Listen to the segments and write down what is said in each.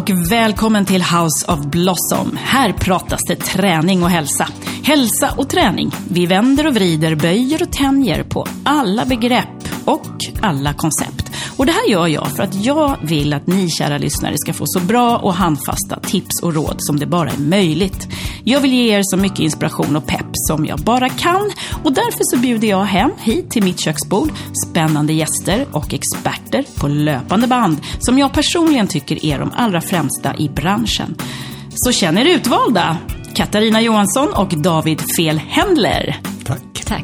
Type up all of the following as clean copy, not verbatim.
och välkommen till House of Blossom. Här pratas det träning och hälsa. Hälsa och träning. Vi vänder och vrider, böjer och tänjer på alla begrepp och alla koncept. Och det här gör jag för att jag vill att ni kära lyssnare ska få så bra och handfasta tips och råd som det bara är möjligt. Jag vill ge er så mycket inspiration och pepp som jag bara kan. Och därför så bjuder jag hem hit till mitt köksbord spännande gäster och experter på löpande band som jag personligen tycker är de allra främsta i branschen. Så känner er utvalda. Katarina Johansson och David Fjellhändler. Tack.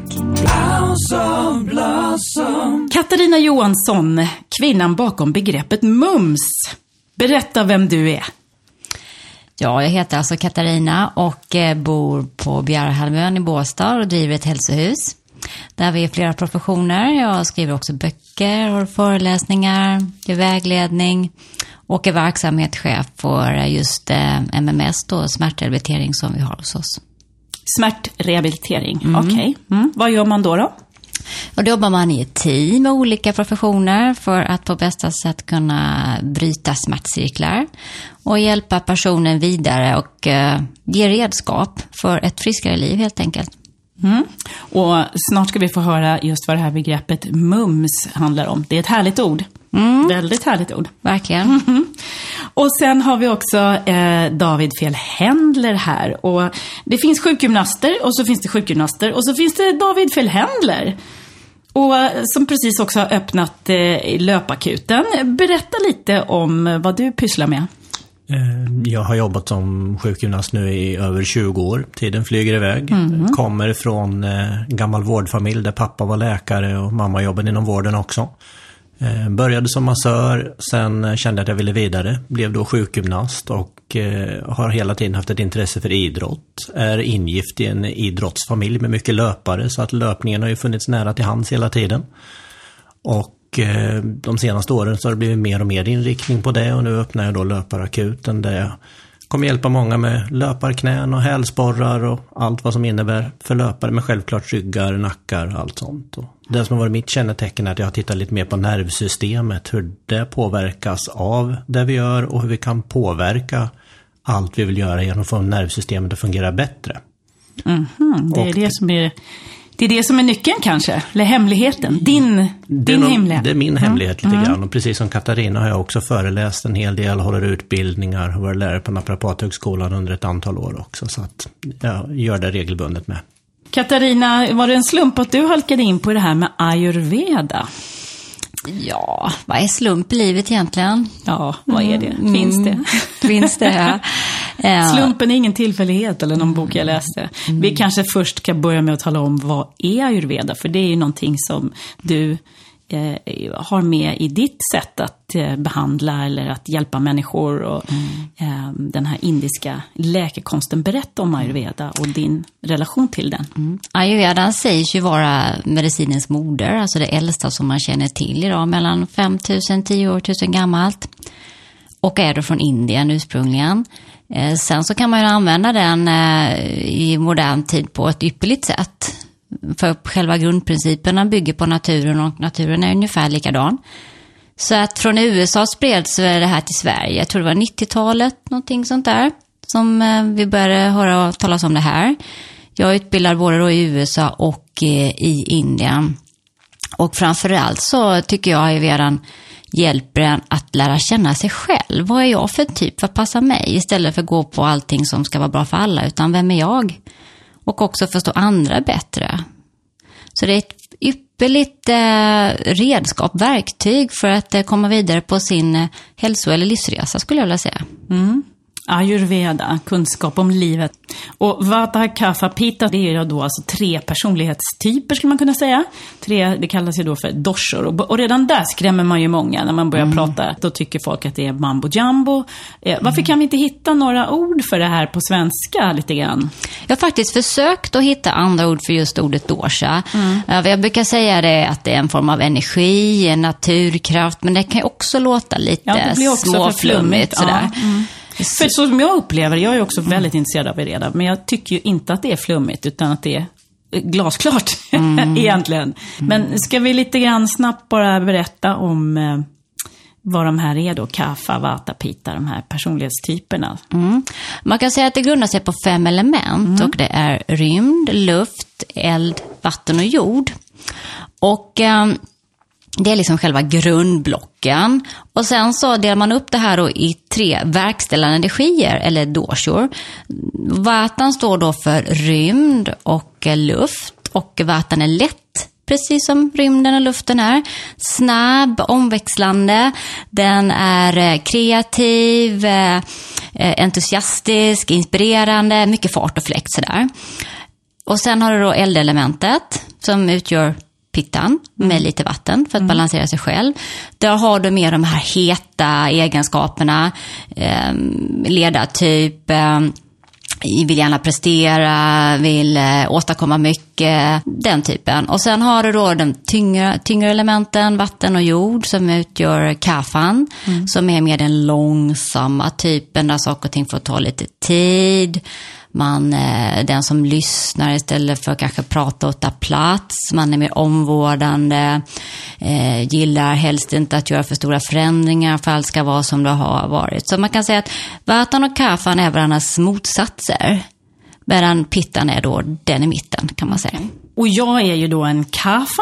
Katarina Johansson, kvinnan bakom begreppet mums. Berätta vem du är. Ja, jag heter alltså Katarina och bor på Bjärhalvön i Båstad och driver ett hälsohus. Där vi är flera professioner. Jag skriver också böcker, har föreläsningar, ger vägledning och är verksamhetschef för just MMS då, smärtrehabilitering som vi har hos oss. Smärtrehabilitering, okej. Vad gör man då? Och då jobbar man i ett team med olika professioner för att på bästa sätt kunna bryta smärtcirklar och hjälpa personen vidare och ge redskap för ett friskare liv helt enkelt. Och snart ska vi få höra just vad det här begreppet mums handlar om. Det är ett härligt ord. Väldigt härligt ord. Verkligen. Och sen har vi också David Fjellhändler här. Och det finns sjukgymnaster och så finns det sjukgymnaster och så finns det David Fjellhändler. Och som precis också har öppnat löpakuten. Berätta lite om vad du pysslar med. Jag har jobbat som sjukgymnast nu i över 20 år. Tiden flyger iväg. Kommer från en gammal vårdfamilj där pappa var läkare och mamma jobbade inom vården också. Började som massör, sen kände att jag ville vidare. Blev då sjukgymnast och har hela tiden haft ett intresse för idrott. Är ingift i en idrottsfamilj med mycket löpare så att löpningen har ju funnits nära till hands hela tiden. Och de senaste åren så har det blivit mer och mer inriktning på det och nu öppnar jag då löparakuten där jag kommer hjälpa många med löparknän och hälsporrar och allt vad som innebär för löpare med självklart ryggar, nackar och allt sånt. Och det som har varit mitt kännetecken är att jag har tittat lite mer på nervsystemet, hur det påverkas av det vi gör och hur vi kan påverka allt vi vill göra genom att få nervsystemet att fungera bättre. Det är det som är nyckeln kanske, eller hemligheten. Din hemlighet. Det är min hemlighet lite grann. Och precis som Katarina har jag också föreläst en hel del, håller utbildningar, har varit lärare på Naprapathögskolan under ett antal år också. Så att jag gör det regelbundet med. Katarina, var det en slump att du halkade in på det här med ayurveda? Ja, vad är slump i livet egentligen? Ja, vad är det? Finns det? Finns det, ja. Slumpen är ingen tillfällighet eller någon bok jag läste. Vi kanske först ska börja med att tala om vad är ayurveda. För det är ju någonting som du har med i ditt sätt att behandla eller att hjälpa människor. Och den här indiska läkekonsten. Berätta om ayurveda och din relation till den. Ayurveda sägs ju vara medicinens moder, alltså det äldsta som man känner till idag, mellan 5000 10 år tusen gammalt. Och är då från Indien ursprungligen. Sen så kan man ju använda den i modern tid på ett ypperligt sätt. För själva grundprinciperna bygger på naturen och naturen är ungefär likadan. Så att från USA spreds det här till Sverige. Jag tror det var 90-talet, någonting sånt där. Som vi började höra talas om det här. Jag utbildar både då i USA och i Indien. Och framförallt så tycker jag ayurvedan hjälper en att lära känna sig själv. Vad är jag för typ? Vad passar mig? Istället för att gå på allting som ska vara bra för alla. Utan vem är jag? Och också förstå andra bättre. Så det är ett ypperligt redskap, verktyg för att komma vidare på sin hälso- eller livsresa skulle jag vilja säga. Ayurveda, kunskap om livet. Och Vata, Kapha, Pitta, det är ju då alltså 3 personlighetstyper skulle man kunna säga. 3, det kallas ju då för doshor. Och redan där skrämmer man ju många när man börjar prata. Då tycker folk att det är mambo jumbo. Varför kan vi inte hitta några ord för det här på svenska lite grann? Jag har faktiskt försökt att hitta andra ord för just ordet dosha. Jag brukar säga det att det är en form av energi, en naturkraft. Men det kan ju också låta lite småflummigt sådär. För så som jag upplever, jag är också väldigt intresserad av ayurveda, men jag tycker ju inte att det är flummigt utan att det är glasklart egentligen. Men ska vi lite grann snabbt bara berätta om vad de här är då, Kapha, Vata, Pitta, de här personlighetstyperna. Man kan säga att det grundar sig på 5 element och det är rymd, luft, eld, vatten och jord. Och det är liksom själva grundblocken. Och sen så delar man upp det här då i 3 verkställande energier, eller doshor. Vatan står då för rymd och luft, och vatan är lätt, precis som rymden och luften är. Snabb, omväxlande. Den är kreativ, entusiastisk, inspirerande, mycket fart och fläkt sådär. Och sen har du då eldelementet som utgör pittan med lite vatten för att balansera sig själv. Där har du mer de här heta egenskaperna, ledartyp, vill gärna prestera, vill åstadkomma mycket, den typen. Och sen har du då de tyngre elementen, vatten och jord, som utgör Kaphan, som är mer den långsamma typen där saker och ting får ta lite tid. Den som lyssnar istället för att kanske prata och ta plats. Man är mer omvårdande, gillar helst inte att göra för stora förändringar för allt ska vara som det har varit. Så man kan säga att Vatan och Kaphan är varandras motsatser. Medan Pittan är då den i mitten, kan man säga. Och jag är ju då en Kapha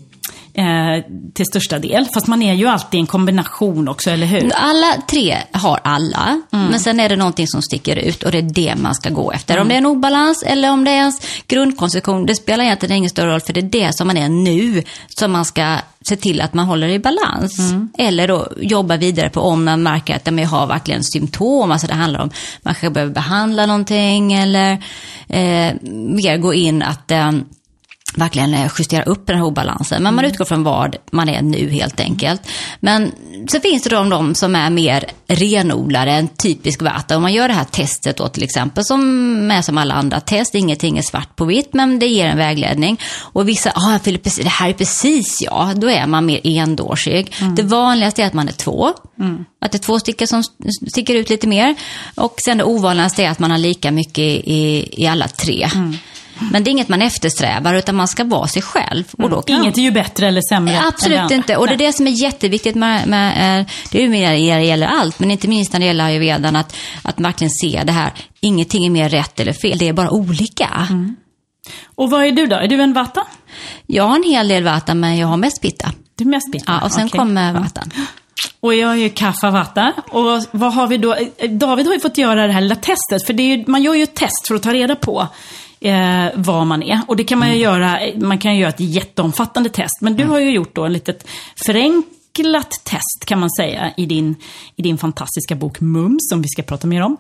till största del. Fast man är ju alltid en kombination också, eller hur? Alla 3 har alla. Men sen är det någonting som sticker ut, och det är det man ska gå efter. Om det är en obalans eller om det är ens grundkonstruktion, det spelar egentligen ingen större roll, för det är det som man är nu som man ska se till att man håller i balans. Eller då jobba vidare på om man märker att man har verkligen symptom. Alltså det handlar om man kanske behöver behandla någonting, eller mer gå in att verkligen justera upp den här obalansen. Men man utgår från vad man är nu, helt enkelt. Men så finns det de som är mer renodlade, en typisk Vata. Om man gör det här testet då, till exempel, som är som alla andra test, ingenting är svart på vitt, men det ger en vägledning. Och vissa, det här är precis då är man mer endorsig. Det vanligaste är att man är 2. Att det är 2 stycken som sticker ut lite mer. Och sen det ovanligaste är att man har lika mycket i alla 3. Men det är inget man eftersträvar, utan man ska vara sig själv. Och då inget är ju bättre eller sämre. Absolut inte. Och det är det som är jätteviktigt med det är ju mer när det gäller allt, men inte minst när det gäller ayurvedan, att verkligen se det här. Ingenting är mer rätt eller fel, det är bara olika. Och vad är du då? Är du en Vata? Jag har en hel del Vata, men jag har mest Pitta. Du är mest Pitta? Ja, och sen kommer Vatan. Och jag är ju Kapha Vata. Och vad har vi då? David har ju fått göra det här lilla testet, för det är ju, man gör ju ett test för att ta reda på vad man är. Och det kan man ju göra, man kan ju göra ett jätteomfattande test. Men du har ju gjort då en litet förenklat test, kan man säga, i din fantastiska bok Mums, som vi ska prata mer om.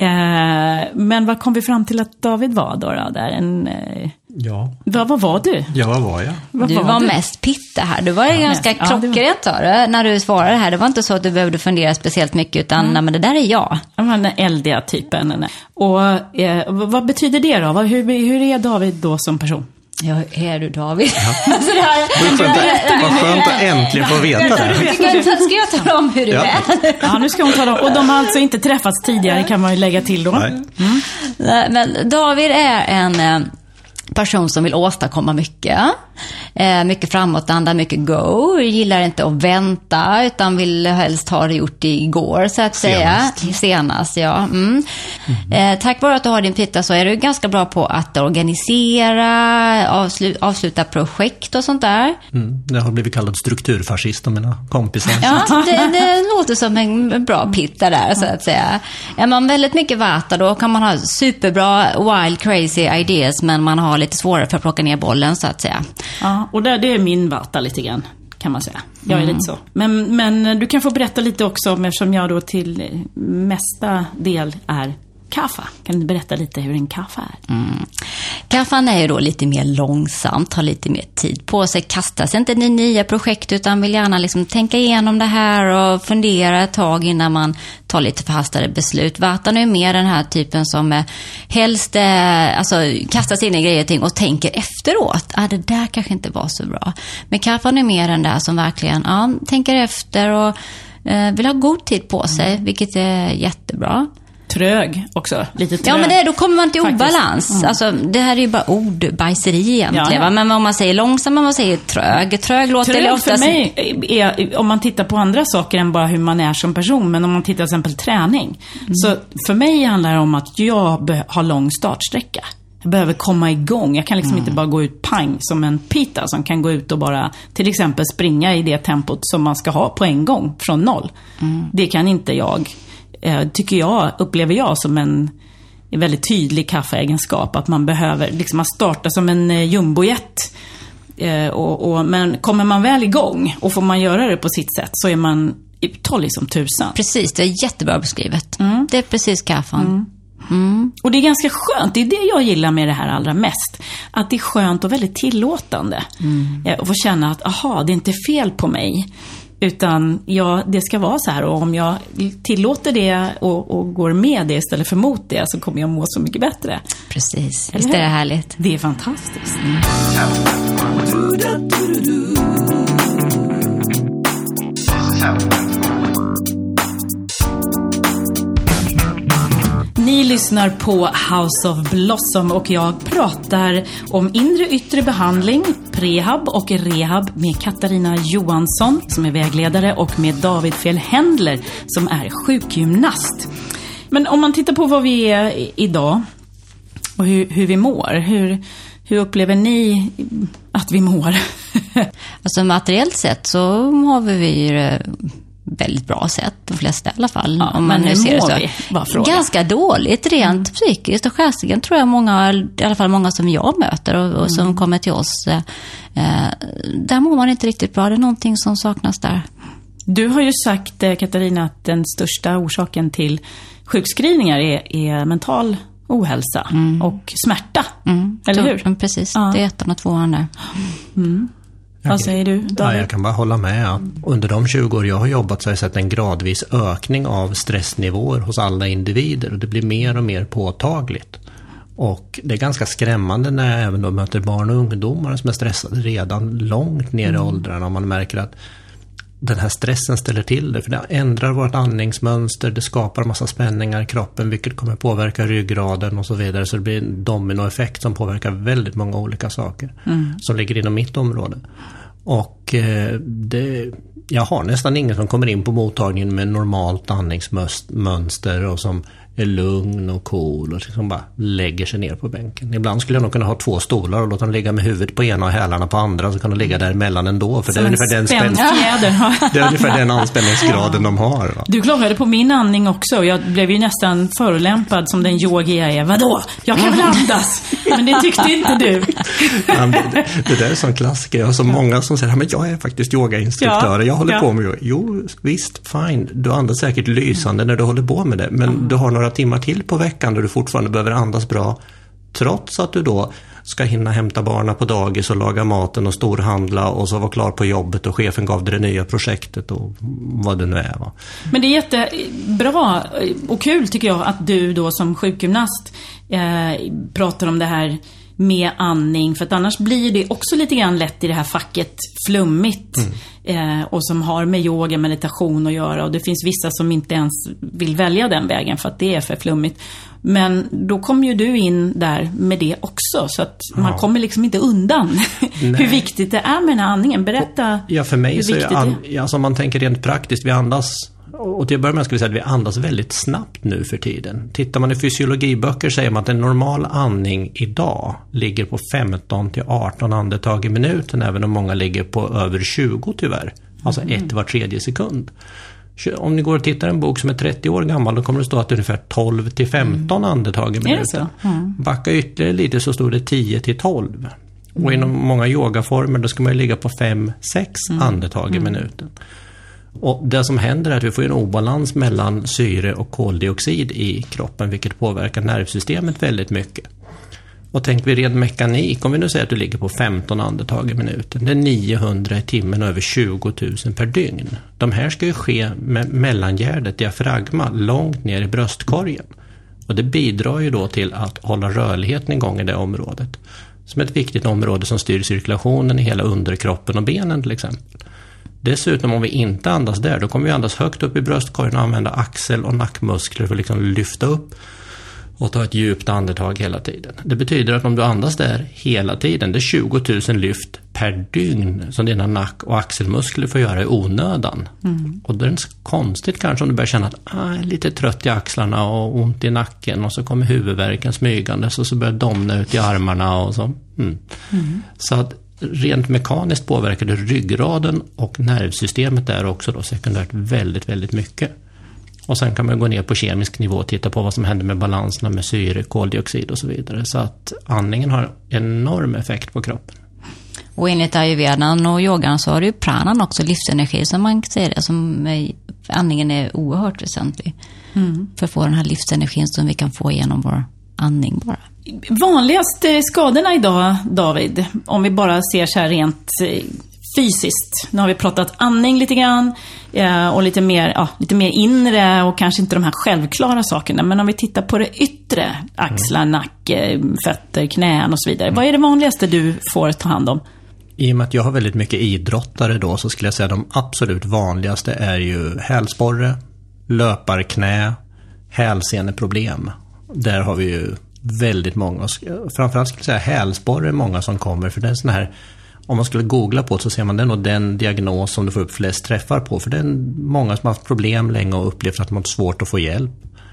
Men vad kom vi fram till att David var då där? Ja. Vad var du? Ja, vad var jag? Du var mest Pitta här. Du var ju ganska klockrent när du svarade här. Det var inte så att du behövde fundera speciellt mycket, utan nej, men det där är jag. Den eldiga typen. Och vad betyder det då? Hur är David då som person? Ja, är du David? Ja. Alltså det här, vad skönt att äntligen få veta det. Ska jag tala om hur du är? Ja, nu ska hon tala om. Och de har alltså inte träffats tidigare, kan man ju lägga till då. Nej, men David är en person som vill åstadkomma mycket. Mycket framåtanda, mycket go. Gillar inte att vänta, utan vill helst ha det gjort igår, så att säga. Senast, ja. Tack vare att du har din Pitta så är du ganska bra på att organisera, avsluta projekt och sånt där. Jag har blivit kallad strukturfascist av mina kompisar. Ja, det låter som en bra Pitta där, så att säga. Är man väldigt mycket Vata, då kan man ha superbra wild crazy ideas, men man har lite svårare för att plocka ner bollen, så att säga. Ja, och det är min Vata lite grann, kan man säga. Jag är lite så. Men du kan få berätta lite också, eftersom jag då till mesta del är Kapha. Kan du berätta lite hur en Kapha är? Kaphan är ju då lite mer långsamt, har lite mer tid på sig, kastar sig inte i nya projekt, utan vill gärna liksom tänka igenom det här och fundera ett tag innan man tar lite förhastade beslut. Vatan är ju mer den här typen som helst kastar sig in i grejer och ting och tänker efteråt. Det där kanske inte var så bra. Men Kaphan är mer den där som verkligen tänker efter och vill ha god tid på sig, vilket är jättebra. trög också. Lite trög. Ja, men då kommer man till obalans. Mm. Alltså, det här är ju bara ordbajseri egentligen. Ja. Men om man säger långsam, man säger trög. Trög låter trög det oftast... för mig är, om man tittar på andra saker än bara hur man är som person, men om man tittar till exempel träning. Så för mig handlar det om att jag har lång startsträcka. Jag behöver komma igång. Jag kan liksom inte bara gå ut pang som en pita som kan gå ut och bara till exempel springa i det tempot som man ska ha på en gång från 0. Det kan inte jag, upplever jag som en väldigt tydlig kaffeegenskap, att man behöver liksom starta som en jumbojet. Men kommer man väl igång och får man göra det på sitt sätt, så är man uthållig som tusan. Precis, det är jättebra beskrivet. Det är precis kaffen. Och det är ganska skönt, det är det jag gillar med det här allra mest. Att det är skönt och väldigt tillåtande. Och få känna att, det är inte fel på mig. Utan det ska vara så här. Och om jag tillåter det och går med det istället för mot det, så kommer jag må så mycket bättre. Precis, visst är det härligt. Det är fantastiskt. Ni lyssnar på House of Blossom och jag pratar om inre yttre behandling, prehab och rehab med Katarina Johansson som är vägledare och med David Fjellhändler som är sjukgymnast. Men om man tittar på vad vi är idag och hur vi mår, hur upplever ni att vi mår? Alltså materiellt sett så har vi det väldigt bra sätt, de flesta i alla fall. Ja, om man men nu ser hur mår det så. vi? Ganska dåligt rent psykiskt och själsligen, tror jag många, i alla fall många som jag möter och som kommer till oss, där mår man inte riktigt bra. Det är någonting som saknas där. Du har ju sagt, Katarina, att den största orsaken till sjukskrivningar är mental ohälsa och smärta. Eller hur? Precis, det är 1 och 2 där. Vad säger du, David? Ja, jag kan bara hålla med. Under de 20 år jag har jobbat så har jag sett en gradvis ökning av stressnivåer hos alla individer. Och det blir mer och mer påtagligt. Och det är ganska skrämmande när jag även då möter barn och ungdomar som är stressade redan långt ner i åldrarna. Och man märker att den här stressen ställer till det. För det ändrar vårt andningsmönster, det skapar massa spänningar i kroppen, vilket kommer påverka ryggraden och så vidare. Så det blir en dominoeffekt som påverkar väldigt många olika saker som ligger inom mitt område. Och jag har nästan ingen som kommer in på mottagningen med normalt andningsmönster och som är lugn och cool och liksom bara lägger sig ner på bänken. Ibland skulle jag nog kunna ha 2 stolar och låta dem ligga med huvudet på ena och hälarna på andra, så kan de ligga däremellan ändå. För det är ungefär den anspänningsgraden de har. Va? Du klagade på min andning också. Jag blev ju nästan förolämpad som den yogi jag är. Vadå? Jag kan väl andas? Men det tyckte inte du. Det där är sån klassiker. Jag har så många som säger, men jag är faktiskt yogainstruktör. Jag håller på med yoga. Jo, visst, fine. Du andas säkert lysande när du håller på med det. Men du har några timmar till på veckan där du fortfarande behöver andas bra, trots att du då ska hinna hämta barna på dagis och laga maten och storhandla och så vara klar på jobbet och chefen gav dig det nya projektet och vad det nu är. Va? Men det är jättebra och kul tycker jag att du då som sjukgymnast pratar om det här med andning, för att annars blir det också lite grann lätt i det här facket flummigt och som har med yoga, meditation att göra, och det finns vissa som inte ens vill välja den vägen för att det är för flummigt. Men då kommer ju du in där med det också, så att man kommer liksom inte undan hur viktigt det är med den här andningen. Berätta. Ja, för mig så är alltså, om man tänker rent praktiskt, vi andas. Och till att börja med ska vi säga att vi andas väldigt snabbt nu för tiden. Tittar man i fysiologiböcker säger man att en normal andning idag ligger på 15 till 18 andetag i minuten, även om många ligger på över 20 tyvärr. Alltså 1 var 3:e sekund. Om ni går och tittar en bok som är 30 år gammal, då kommer det stå att det är ungefär 12 till 15 andetag i minuten. Backa ytterligare lite så står det 10 till 12. Och inom många yogaformer då ska man ligga på 5-6 andetag i minuten. Och det som händer är att vi får en obalans mellan syre och koldioxid i kroppen, vilket påverkar nervsystemet väldigt mycket. Och tänk vi ren mekanik, om vi nu säger att du ligger på 15 andetag i minuten, det är 900 i timmen och över 20 000 per dygn. De här ska ju ske med mellangärdet, diafragma, långt ner i bröstkorgen. Och det bidrar ju då till att hålla rörligheten igång i det området. Som ett viktigt område som styr cirkulationen i hela underkroppen och benen till exempel. Dessutom om vi inte andas där, då kommer vi andas högt upp i bröstkorgen och använda axel- och nackmuskler för att liksom lyfta upp och ta ett djupt andetag hela tiden. Det betyder att om du andas där hela tiden, det är 20 000 lyft per dygn som dina nack- och axelmuskler får göra i onödan. Och då är det konstigt kanske om du börjar känna att jag är lite trött i axlarna och ont i nacken och så kommer huvudvärken smygandes och så börjar domna ut i armarna och så. Så att rent mekaniskt påverkar det ryggraden och nervsystemet där också då sekundärt väldigt, väldigt mycket. Och sen kan man gå ner på kemisk nivå och titta på vad som händer med balanserna med syre, koldioxid och så vidare. Så att andningen har enorm effekt på kroppen. Och enligt ayurvedan och yogan så har ju pranan också livsenergi som man säger det, som andningen är oerhört väsentlig för att få den här livsenergin som vi kan få genom vår andning bara. Vanligaste skadorna idag, David, om vi bara ser så här rent fysiskt. Nu har vi pratat andning lite grann och lite mer inre och kanske inte de här självklara sakerna. Men om vi tittar på det yttre, axlar, nacke, fötter, knän och så vidare. Vad är det vanligaste du får ta hand om? I och med att jag har väldigt mycket idrottare då, så skulle jag säga att de absolut vanligaste är ju hälsporre, löparknä, hälseneproblem. Där har vi ju väldigt många. Framförallt skulle jag säga hälsporre är många som kommer, för det är sån här, om man skulle googla på det så ser man den och den diagnos som du får upp flest träffar på. För det är många som har haft problem länge och upplevt att man har svårt att få hjälp.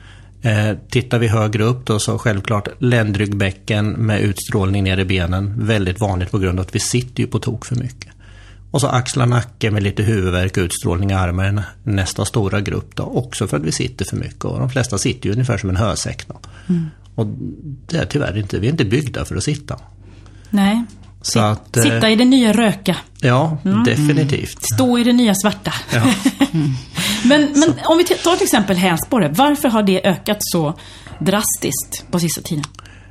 Tittar vi högre upp då, så självklart ländryggbäcken med utstrålning ner i benen. Väldigt vanligt på grund av att vi sitter ju på tok för mycket. Och så axlar, nacke med lite huvudvärk, utstrålning i armen. Nästa stora grupp då, också för att vi sitter för mycket. Och de flesta sitter ju ungefär som en hösäck då. Och det är tyvärr inte, vi är inte byggda för att sitta. Nej. Så att, sitta i det nya röka. Ja, definitivt. Stå i det nya svarta. Ja. men om vi tar till exempel hälsporre, varför har det ökat så drastiskt på sista tiden?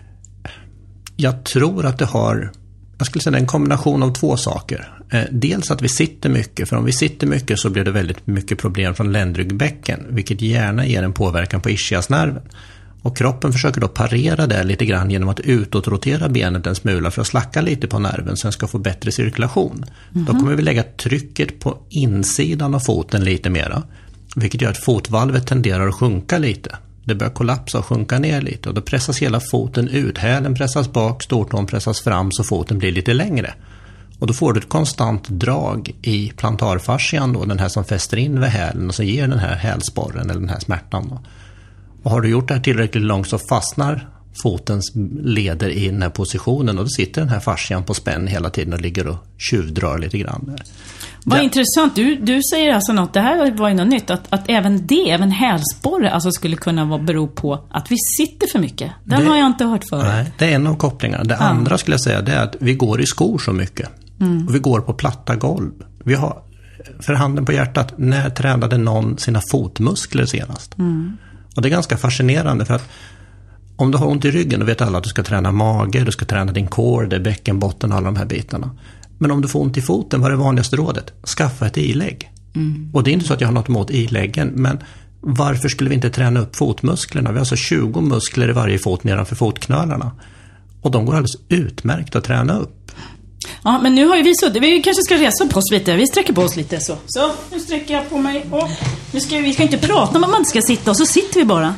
Jag tror att det har, jag skulle säga en kombination av två saker. Dels att vi sitter mycket, för om vi sitter mycket så blir det väldigt mycket problem från ländryggbäcken, vilket gärna ger en påverkan på ischiasnerven. Och kroppen försöker då parera det lite grann genom att utåtrotera benet en smula för att slacka lite på nerven så den ska få bättre cirkulation. Då kommer vi lägga trycket på insidan av foten lite mera, vilket gör att fotvalvet tenderar att sjunka lite. Det börjar kollapsa och sjunka ner lite och då pressas hela foten ut. Hälen pressas bak, stortån pressas fram så foten blir lite längre. Och då får du ett konstant drag i plantarfascian då, den här som fäster in vid hälen och så ger den här hälsporren eller den här smärtan då. Och har du gjort det här tillräckligt långt så fastnar fotens leder i den här positionen och då sitter den här fascian på spänn hela tiden och ligger och tjuvdrar lite grann där. Vad intressant, du säger alltså något, det här var ju något nytt, att även hälsporre alltså skulle kunna bero på att vi sitter för mycket. Den har jag inte hört förut. Nej, det är en av kopplingarna. Det andra skulle jag säga, det är att vi går i skor så mycket. Och vi går på platta golv. Vi har, för handen på hjärtat, när tränade någon sina fotmuskler senast? Och det är ganska fascinerande för att om du har ont i ryggen, då vet alla att du ska träna mage, du ska träna din core, bäckenbotten och alla de här bitarna. Men om du får ont i foten, vad är det vanligaste rådet? Skaffa ett ilägg. Och det är inte så att jag har något emot iläggen, men varför skulle vi inte träna upp fotmusklerna? Vi har alltså 20 muskler i varje fot nedanför fotknölarna. Och de går alldeles utmärkt att träna upp. Ja, men nu har ju vi kanske ska resa på oss lite. Vi sträcker på oss lite så. Så, nu sträcker jag på mig. Och vi ska inte prata om att man inte ska sitta och så sitter vi bara.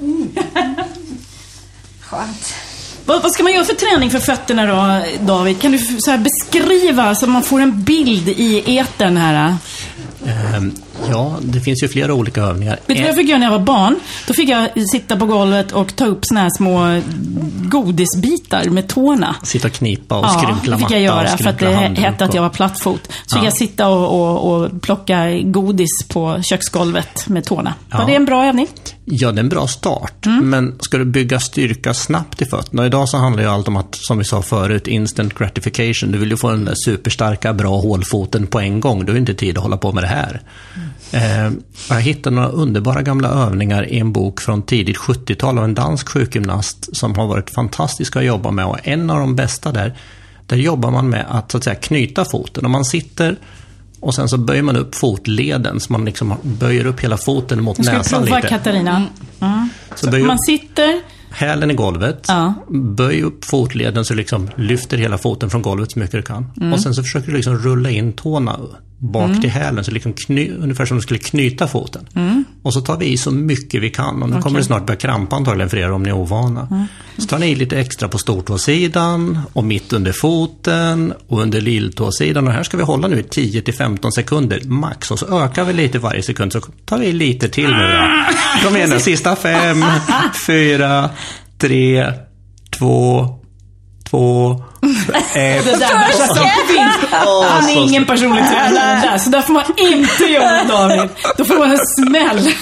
Skönt. Vad ska man göra för träning för fötterna då, David? Kan du så här beskriva så man får en bild i etern här? Ja, det finns ju flera olika övningar. Vet du vad jag fick göra när jag var barn? Då fick jag sitta på golvet och ta upp såna här små godisbitar med tårna. Sitta och knipa och skrynkla matta. Ja, det fick jag göra för att det hette att jag var plattfot. Så fick jag sitta och plocka godis på köksgolvet med tårna. Var det en bra övning? Ja, det är en bra start. Men ska du bygga styrka snabbt i fötterna? Idag så handlar ju allt om att, som vi sa förut, instant gratification. Du vill ju få den där superstarka, bra hålfoten på en gång. Du har inte tid att hålla på med det här. Jag hittade några underbara gamla övningar i en bok från tidigt 70-tal av en dansk sjukgymnast som har varit fantastiska att jobba med. Och en av de bästa där jobbar man med att, så att säga, knyta foten. Om man sitter och sen så böjer man upp fotleden så man liksom böjer upp hela foten mot näsan lite. Ska vi prova, Katarina? Så man sitter... Hälen i golvet, böj upp fotleden så liksom lyfter hela foten från golvet så mycket du kan. Och sen så försöker du liksom rulla in tårna bak till hälen, så liksom ungefär som du skulle knyta foten. Och så tar vi i så mycket vi kan, och nu kommer det snart börja krampa antagligen för er om ni är ovana. Så tar ni i lite extra på stortåsidan och mitt under foten och under lilltåsidan, och här ska vi hålla nu i 10-15 sekunder max, och så ökar vi lite varje sekund, så tar vi lite till nu då. Kom igen nu, sista 5, 4, 3, 2, 1. Det där som finns. Han är ingen personlig tränare där, så där får man inte göra, David. Då får man en smäll.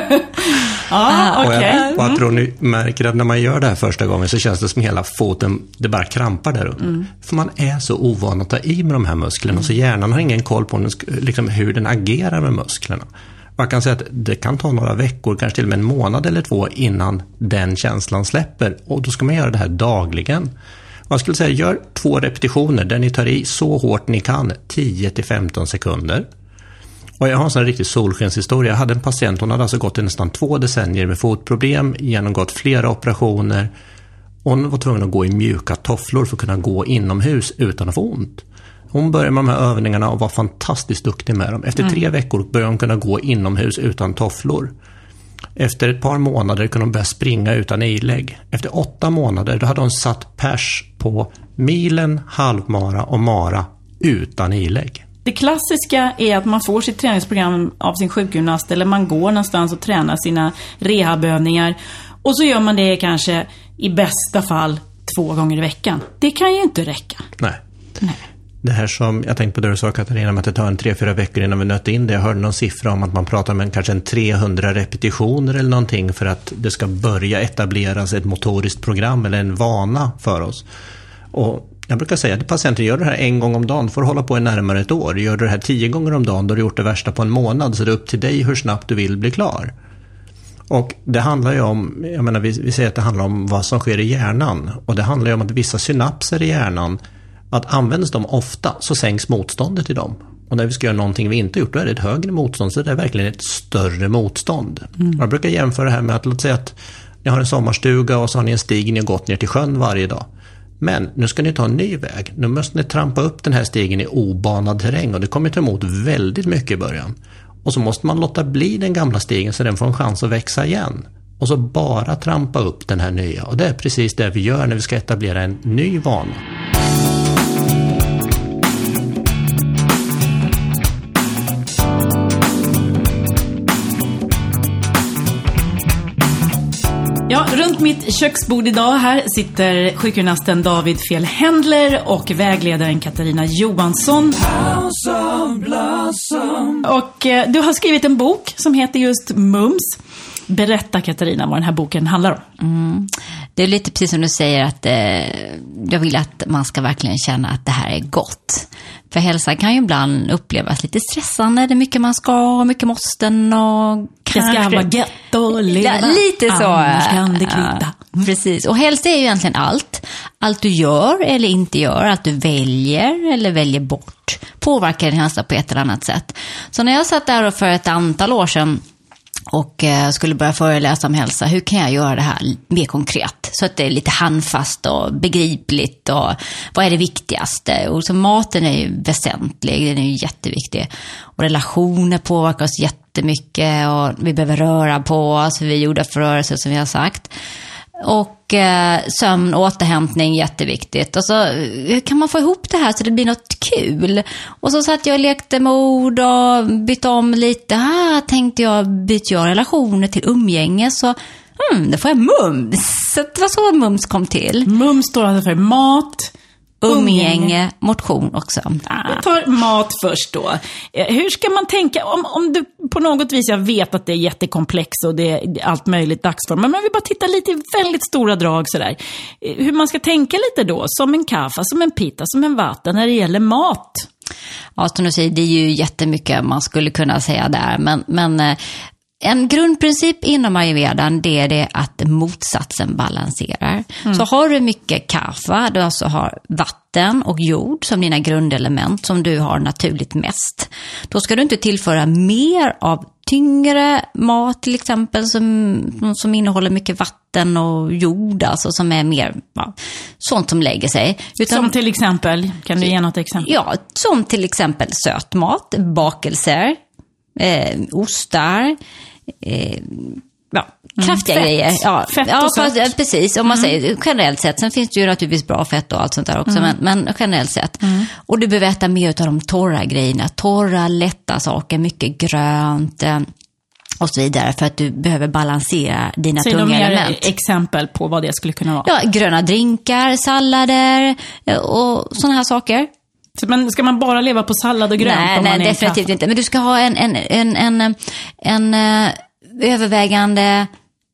Okej. Och jag tror ni märker att när man gör det här första gången så känns det som hela foten, det bara krampar där uppe. För man är så ovan att ta i med de här musklerna, så hjärnan har ingen koll på liksom hur den agerar med musklerna. Man kan säga att det kan ta några veckor, kanske till och med en månad eller 2 innan den känslan släpper. Och då ska man göra det här dagligen. Man skulle säga, gör 2 repetitioner där ni tar i så hårt ni kan, 10-15 sekunder. Och jag har en sån riktig solskenshistoria. Jag hade en patient, hon hade alltså gått i nästan 2 decennier med fotproblem, genomgått flera operationer. Hon var tvungen att gå i mjuka tofflor för att kunna gå inomhus utan att få ont. Hon började med de här övningarna och var fantastiskt duktig med dem. Efter 3 veckor började hon kunna gå inomhus utan tofflor. Efter ett par månader kunde hon börja springa utan ilägg. Efter 8 månader då hade hon satt pers på milen, halvmara och mara utan ilägg. Det klassiska är att man får sitt träningsprogram av sin sjukgymnast, eller man går någonstans och tränar sina rehabövningar, och så gör man det kanske i bästa fall 2 gånger i veckan. Det kan ju inte räcka. Nej. Det här som jag tänkte på det du sa, Katarina, med att det tar 3-4 veckor innan vi nöter in det. Jag hörde någon siffra om att man pratar med kanske 300 repetitioner eller någonting för att det ska börja etableras ett motoriskt program eller en vana för oss. Och jag brukar säga att patienter gör det här 1 gång om dagen för att hålla på i närmare ett år. Gör du det här 10 gånger om dagen, då har du gjort det värsta på en månad, så det är upp till dig hur snabbt du vill bli klar. Och det handlar ju om, jag menar, vi säger att det handlar om vad som sker i hjärnan, och det handlar ju om att vissa synapser i hjärnan, att används de ofta så sänks motståndet i dem. Och när vi ska göra någonting vi inte gjort, då är det ett högre motstånd, så det är verkligen ett större motstånd. Jag brukar jämföra det här med att, låt säga att ni har en sommarstuga och så har ni en stig ni har gått ner till sjön varje dag. Men nu ska ni ta en ny väg. Nu måste ni trampa upp den här stigen i obanad terräng, och det kommer ta emot väldigt mycket i början. Och så måste man låta bli den gamla stigen så den får en chans att växa igen. Och så bara trampa upp den här nya. Och det är precis det vi gör när vi ska etablera en ny vana. Ja, runt mitt köksbord idag här sitter sjukgymnasten David Fjellhändler och vägledaren Katarina Johansson. Och du har skrivit en bok som heter just Mums. Berätta, Katarina, vad den här boken handlar om. Det är lite precis som du säger, att jag vill att man ska verkligen känna att det här är gott. För hälsa kan ju ibland upplevas lite stressande. Det är mycket man ska, mycket måsten och kanske... Det ska vara gött och leva. Ja, lite så. Annars kan det kvitta. Precis. Och hälsa är ju egentligen allt. Allt du gör eller inte gör, allt du väljer eller väljer bort, påverkar din hälsa på ett eller annat sätt. Så när jag satt där för ett antal år sedan och skulle börja föreläsa om hälsa, hur kan jag göra det här mer konkret så att det är lite handfast och begripligt, och vad är det viktigaste? Och så maten är ju väsentlig, den är ju jätteviktig, och relationer påverkar oss jättemycket, och vi behöver röra på oss, vi gjorde rörelser som vi har sagt, och sömn och återhämtning jätteviktigt. Och så hur kan man få ihop det här så det blir något kul? Och så satt jag och lekte med ord och bytte om lite. Tänkte jag, bytte jag relationer till umgänge, så då får jag mums. Så det var så mums kom till. Mums står alltså för mat, umgänge, motion också. Vi tar mat först då. Hur ska man tänka, om du på något vis, jag vet att det är jättekomplex och det är allt möjligt dagsform, men vi bara tittar lite i väldigt stora drag sådär. Hur man ska tänka lite då, som en kaffe, som en pita, som en vatten när det gäller mat. Ja, som du säger, det är ju jättemycket man skulle kunna säga där, men En grundprincip inom ayurvedan, det är det att motsatsen balanserar. Så har du mycket kapha, du alltså har vatten och jord som dina grundelement som du har naturligt mest. Då ska du inte tillföra mer av tyngre mat till exempel som innehåller mycket vatten och jord, alltså som är mer sånt som lägger sig. Som till exempel, kan du ge något exempel? Ja, som till exempel sötmat, bakelser, ostar, kraftiga grejer. Fett och sött. Precis. Om man säger generellt sett. Sen finns det ju naturligtvis bra fett och allt sånt där också. Men generellt sett. Och du behöver äta mer av de torra grejerna. Torra, lätta saker. Mycket grönt och så vidare. För att du behöver balansera dina tunga element. Exempel på vad det skulle kunna vara? Ja, gröna drinkar, sallader och såna här saker. Men ska man bara leva på sallad och grönt? Nej, definitivt inte. Men du ska ha en övervägande...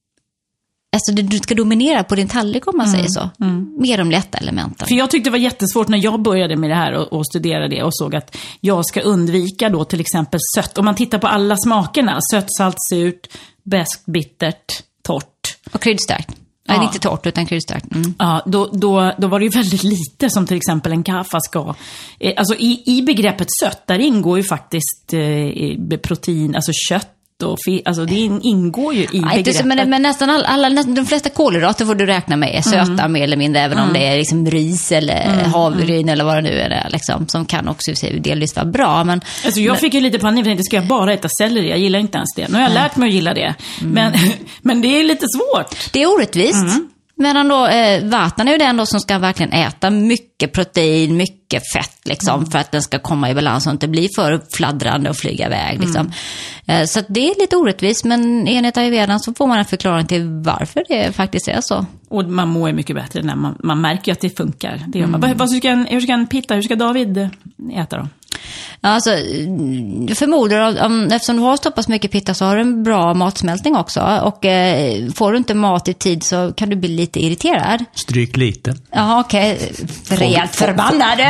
Alltså du ska dominera på din tallrik om man säger så. Mer de lätta elementen. För jag tyckte det var jättesvårt när jag började med det här och studerade det och såg att jag ska undvika då till exempel sött. Om man tittar på alla smakerna, sött, salt, surt, beskt, bittert, torrt. Och kryddstarkt. Nej, inte torrt utan kryddstarkt. Ja, då var det ju väldigt lite som till exempel en kaffa ska. Alltså i begreppet sött, där ingår ju faktiskt protein, alltså kött. Alltså det ingår ju i begreppet. Men nästan de flesta kolhydrater får du räkna med är söta mer eller mindre, även om det är liksom ris eller havregryn eller vad det nu är liksom, som kan också delvis vara bra. Men, alltså jag fick ju lite panik för att jag ska bara äta selleri, jag gillar inte ens det. Nu har jag lärt mig att gilla det. Men det är lite svårt. Det är orättvist. Medan då vatten är ju den då som ska verkligen äta mycket protein, mycket fett liksom, för att den ska komma i balans och inte bli för fladdrande och flyga iväg liksom. Så att det är lite orättvist, men enligt ayurvedan så får man en förklaring till varför det faktiskt är så. Och man mår mycket bättre när man märker att det funkar. Det gör man. Hur ska en pitta, hur ska David äta då? Alltså, du förmodar eftersom du har så pass mycket pitta så har du en bra matsmältning också. Och får du inte mat i tid så kan du bli lite irriterad. Stryk lite. Ja, okej. Rejält förbannad.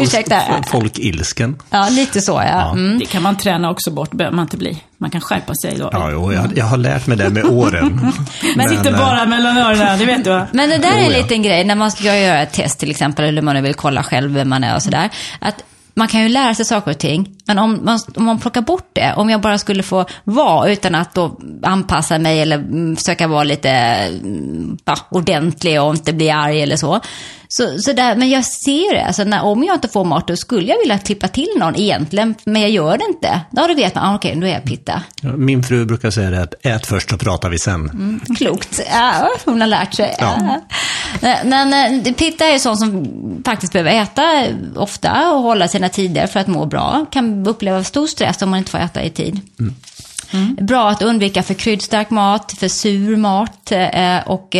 Folk ilsken. Ja, lite så, ja. Det kan man träna också bort, behöver man inte bli. Man kan skärpa sig då. Ja, jag har lärt mig det med åren. Men sitter bara mellan öronen, det vet du. Men det där är en liten grej när man ska göra ett test till exempel, eller man vill kolla själv vem man är och sådär. Att man kan ju lära sig saker och ting, men om man plockar bort det, om jag bara skulle få vara utan att då anpassa mig eller försöka vara lite ordentlig och inte bli arg eller så där, men jag ser det, alltså om jag inte får mat då skulle jag vilja klippa till någon egentligen, men jag gör det inte. Då vet man, okej, då är jag pitta. Min fru brukar säga det, att ät först så pratar vi sen. Klokt, ja, hon har lärt sig. Ja. Men pitta är sånt som faktiskt behöver äta ofta och hålla sina tider för att må bra. Kan uppleva stor stress om man inte får äta i tid. Bra att undvika för kryddstark mat, för sur mat och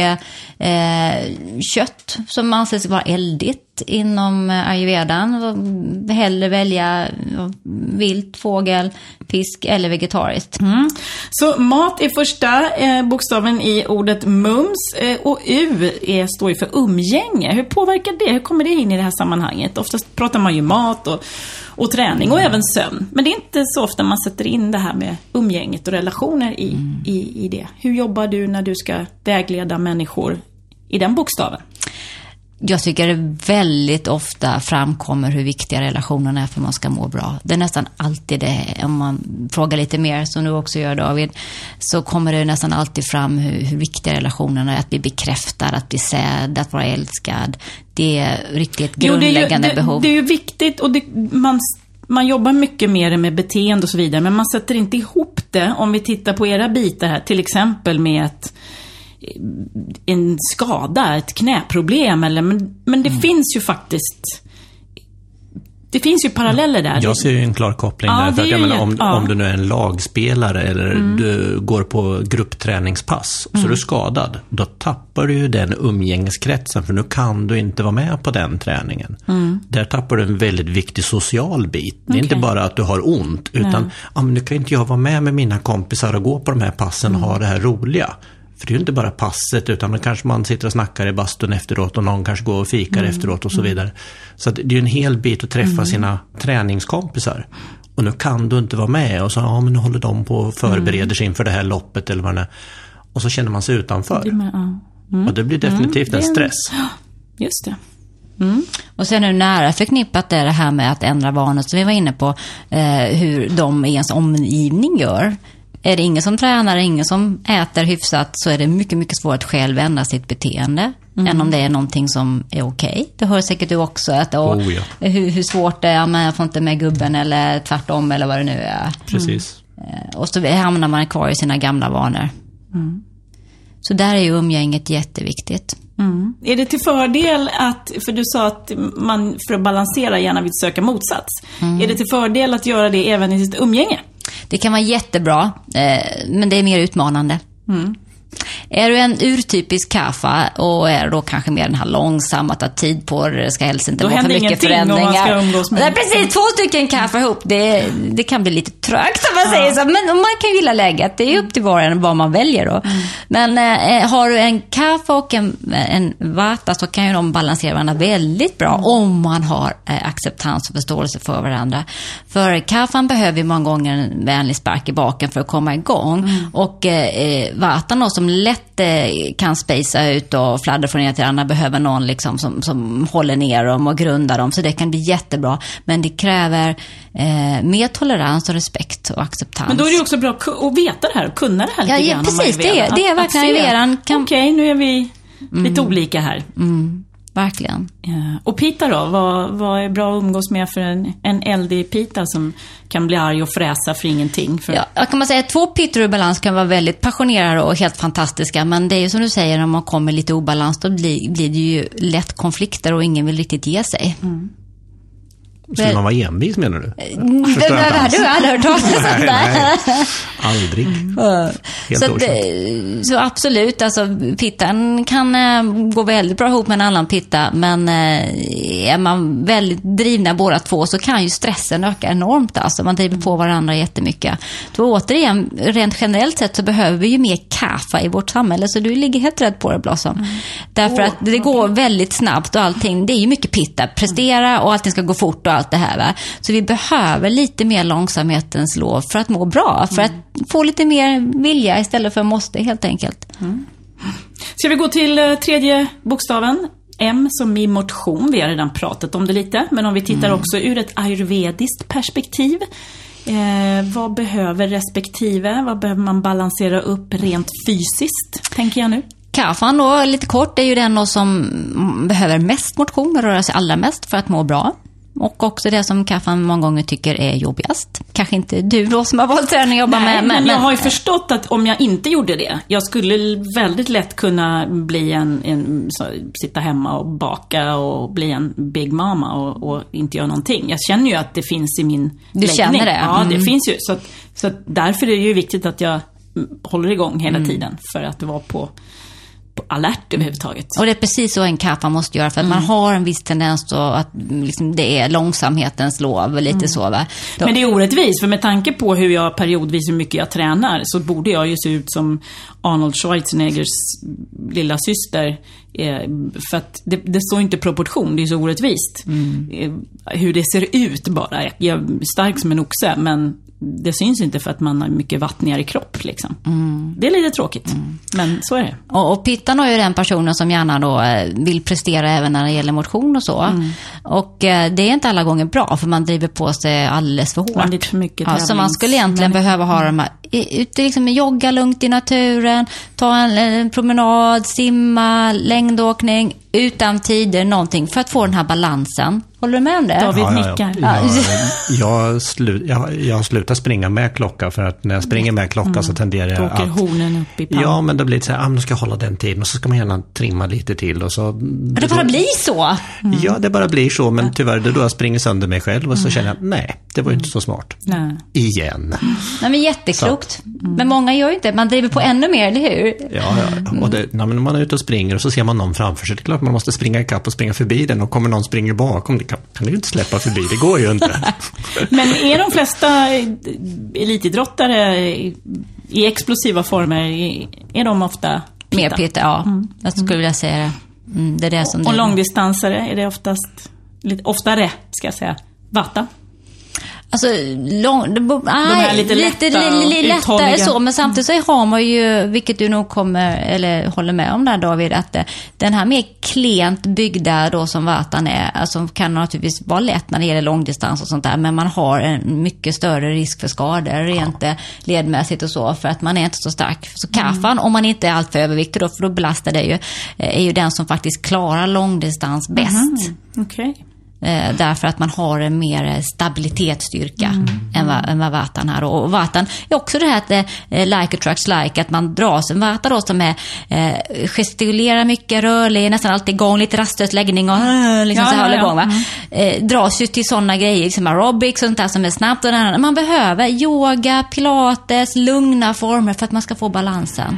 kött som anses vara eldigt inom ayurvedan. Hellre välja vilt, fågel, fisk eller vegetariskt. Så mat är första bokstaven i ordet mums, och U står ju för umgänge. Hur påverkar det? Hur kommer det in i det här sammanhanget? Oftast pratar man ju mat och träning och även sömn. Men det är inte så ofta man sätter in det här med umgänget och relationer i det. Hur jobbar du när du ska vägleda människor i den bokstaven? Jag tycker det väldigt ofta framkommer hur viktiga relationerna är för att man ska må bra. Det är nästan alltid det. Om man frågar lite mer, som du också gör David, så kommer det nästan alltid fram hur viktiga relationerna är. Att bli bekräftad, att bli sedd, att vara älskad. Det är riktigt grundläggande behov. Det är ju viktigt, och man jobbar mycket mer med beteende och så vidare. Men man sätter inte ihop det. Om vi tittar på era bitar här, till exempel med en skada, ett knäproblem men det finns ju faktiskt, det finns ju paralleller där. Jag ser ju en klar koppling där, för att jag menar, om du nu är en lagspelare eller du går på gruppträningspass så är du skadad, då tappar du ju den umgängeskretsen, för nu kan du inte vara med på den träningen. Där tappar du en väldigt viktig social bit. Det är inte bara att du har ont, utan men nu kan inte jag vara med mina kompisar och gå på de här passen och ha det här roliga. För det är ju inte bara passet, utan då kanske man sitter och snackar i bastun efteråt och någon kanske går och fikar efteråt och så vidare. Så att det är ju en hel bit att träffa sina träningskompisar. Och nu kan du inte vara med. Och så, men nu håller de på och förbereder sig inför det här loppet eller vad det är. Och så känner man sig utanför. Och det blir definitivt en stress. Just det. Och sen är det nära förknippat det här med att ändra vanor, som vi var inne på, hur de i ens omgivning gör. Är det ingen som tränar, ingen som äter hyfsat, så är det mycket, mycket svårt att själv ändra sitt beteende än om det är någonting som är okej. Det hör säkert du också, att hur svårt det är, men jag får inte med gubben eller tvärtom eller vad det nu är. Precis. Och så hamnar man kvar i sina gamla vanor. Så där är ju umgänget jätteviktigt. Är det till fördel att, för du sa att man för att balansera gärna vill söka motsats. Är det till fördel att göra det även i sitt umgänge? Det kan vara jättebra, men det är mer utmanande. Är du en urtypisk kaffa och är då kanske mer den här långsamma, att ta tid på det, ska helst inte vara för mycket förändringar. Man ska umgås med. Det är precis 2 stycken kaffa ihop. Det kan bli lite trögt om man säger så. Men man kan gilla läget. Det är upp till var och en vad man väljer då. Men har du en kaffa och en vata, så kan ju de balansera varandra väldigt bra om man har acceptans och förståelse för varandra. För kaffan behöver ju många gånger en vänlig spark i baken för att komma igång. Och vatan då, som lätt kan spacea ut och fladdra från ena till andra, behöver någon liksom som håller ner dem och grundar dem, så det kan bli jättebra, men det kräver mer tolerans och respekt och acceptans. Men då är det också bra att veta det här och kunna det här lite grann. Ja, precis, det är verkligen veran. Okej, nu är vi lite olika här. Verkligen. Och Pita då, vad är bra att umgås med för en eldig Pita som kan bli arg och fräsa för ingenting? Ja, kan man säga att 2 pitor i balans kan vara väldigt passionerade och helt fantastiska, men det är ju som du säger, när man kommer lite obalans, då blir det ju lätt konflikter och ingen vill riktigt ge sig. Skulle man vara envis, menar du? Det har du aldrig hört talas om. Nej, aldrig. Så absolut, alltså pittan kan gå väldigt bra ihop med en annan pitta, men är man väldigt drivna båda två, så kan ju stressen öka enormt. Alltså man driver på varandra jättemycket. Så återigen, rent generellt sett så behöver vi ju mer kaffe i vårt samhälle, så du ligger helt rätt på det, Blossom. Därför att det går väldigt snabbt och allting, det är ju mycket pitta, prestera och allting ska gå fort och allt det här, va? Så vi behöver lite mer långsamhetens lov för att må bra, för att få lite mer vilja istället för måste, helt enkelt. Ska vi gå till 3:e bokstaven? M som i motion. Vi har redan pratat om det lite, men om vi tittar också ur ett ayurvediskt perspektiv. Vad behöver respektive? Vad behöver man balansera upp rent fysiskt, tänker jag nu? Kaffan då, lite kort, är ju den då som behöver mest motion och röra sig allra mest för att må bra. Och också det som kaffan många gånger tycker är jobbigast. Kanske inte du då som har valt träning att jobba med. Men jag har ju förstått att om jag inte gjorde det, jag skulle väldigt lätt kunna bli sitta hemma och baka och bli en big mama och inte göra någonting. Jag känner ju att det finns i min läggning. Känner det? Ja, det finns ju. Så därför är det ju viktigt att jag håller igång hela tiden för att vara på alert överhuvudtaget. Och det är precis så en kaffa måste göra, för att man har en viss tendens då att liksom det är långsamhetens lov, lite så, va? Men det är orättvist, för med tanke på hur jag periodvis, hur mycket jag tränar, så borde jag ju se ut som Arnold Schwarzeneggers lilla syster, för att det står inte proportion, det är så orättvist hur det ser ut bara. Jag är stark som en oxe, men det syns inte för att man har mycket vattnigare kropp liksom. Det är lite tråkigt, men så är det. Och Pittan är ju den personen som gärna då vill prestera även när det gäller motion och så. Och det är inte alla gånger bra, för man driver på sig alldeles för hårt. Lite för mycket så man skulle egentligen behöva ha de här ute, liksom jogga lugnt i naturen, ta en promenad, simma, längdåkning, utan tider, någonting, för att få den här balansen. Håller du med om det? David nickar. Jag har slutat springa med klocka, för att när jag springer med klocka så tenderar jag att... Då åker hornen upp i pannan. Ja, men det blir så här, nu ska jag hålla den tiden, och så ska man gärna trimma lite till. Och så, det bara blir så? Ja, det bara blir så, men tyvärr det då jag springer sönder mig själv, och så känner jag, nej, det var ju inte så smart. Nej. Igen. Nej, men jätteklokt. Men många gör ju inte, man driver på ännu mer, eller hur? Ja. Och men man är ute och springer och så ser man någon framför sig. Det är klart man måste springa ikapp och springa förbi den, och kommer någon springer bakom, det kan du ju inte släppa förbi, det går ju inte. Men är de flesta elitidrottare i explosiva former, är de ofta pitta? Mer pitta, ja. Jag skulle vilja säga det. Det är det som och långdistansare, är det oftare, ska jag säga, vata? Alltså, de är lite lättare så, men samtidigt så har man ju, vilket du nog håller med om där, David, att den här mer klent byggda då som Vatan är, alltså kan naturligtvis vara lätt när det gäller långdistans och sånt där, men man har en mycket större risk för skador rent ledmässigt och så, för att man är inte så stark. Så Kaphan, om man inte är alltför överviktig då, för då belastar det ju, är ju den som faktiskt klarar långdistans bäst. Okej. Därför att man har en mer stabilitetsstyrka än vad Vatan har. Och Vatan är också det här att like attracts like, att man dras en Vata då som är gestikulerar mycket, rörlig, nästan alltid igång, lite rastlös läggning och liksom så håller igång, va? Dras ju till sådana grejer, liksom aerobics och sånt där som är snabbt, och man behöver yoga, pilates, lugna former för att man ska få balansen.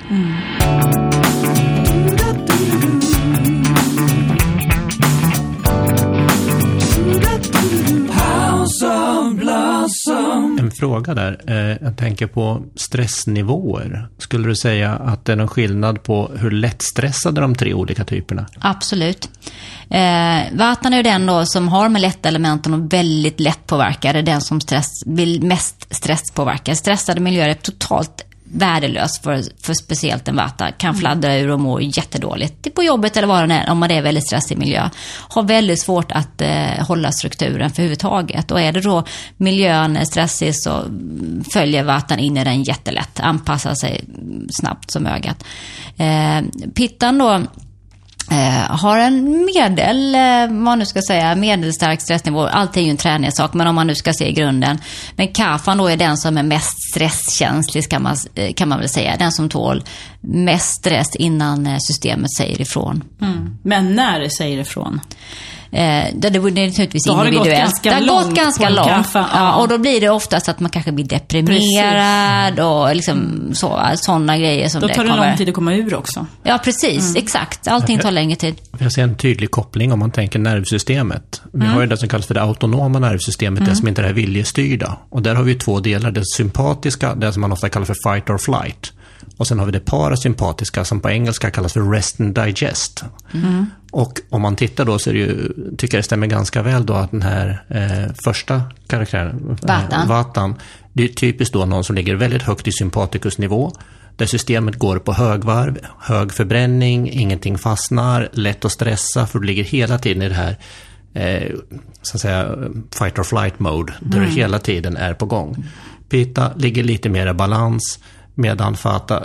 En fråga där. Jag tänker på stressnivåer. Skulle du säga att det är någon skillnad på hur lättstressade de 3 olika typerna? Absolut. Vatan är ju den då som har med lätta elementen och väldigt lätt påverkar. Det är den som vill mest stresspåverka. Stressade miljöer är totalt värdelös för speciellt en Vata. Kan fladdra ur och må jättedåligt på jobbet eller vad det är, om man är väldigt stressig miljö. Har väldigt svårt att hålla strukturen för huvudtaget. Och är det då miljön stressig så följer Vatan in i den jättelätt. Anpassar sig snabbt som ögat. Pittan då har en medelstark stressnivå. Allt är ju en träningssak, men om man nu ska se i grunden. Men Kaphan då är den som är mest stresskänslig, kan man väl säga. Den som tål mest stress innan systemet säger ifrån. Men när det säger ifrån? Det är naturligtvis då individuellt. Det har gått ganska långt. Ja, och då blir det oftast att man kanske blir deprimerad. Precis. Och liksom sådana grejer som då tar det lång tid att komma ur också. Ja, precis. Exakt. Allting tar längre tid. Jag ser en tydlig koppling om man tänker nervsystemet. Vi har ju det som kallas för det autonoma nervsystemet, det som inte är det viljestyrda. Och där har vi 2 delar. Det sympatiska, det som man ofta kallar för fight or flight. Och sen har vi det parasympatiska som på engelska kallas för rest and digest. Och om man tittar då så är det ju, tycker jag det stämmer ganska väl då att den här första karaktären, Vatan, det är typiskt då någon som ligger väldigt högt i sympatikusnivå, där systemet går på högvarv, hög förbränning, ingenting fastnar, lätt att stressa, för du ligger hela tiden i det här så att säga fight or flight mode, där du hela tiden är på gång. Pitta ligger lite mer i balans, medan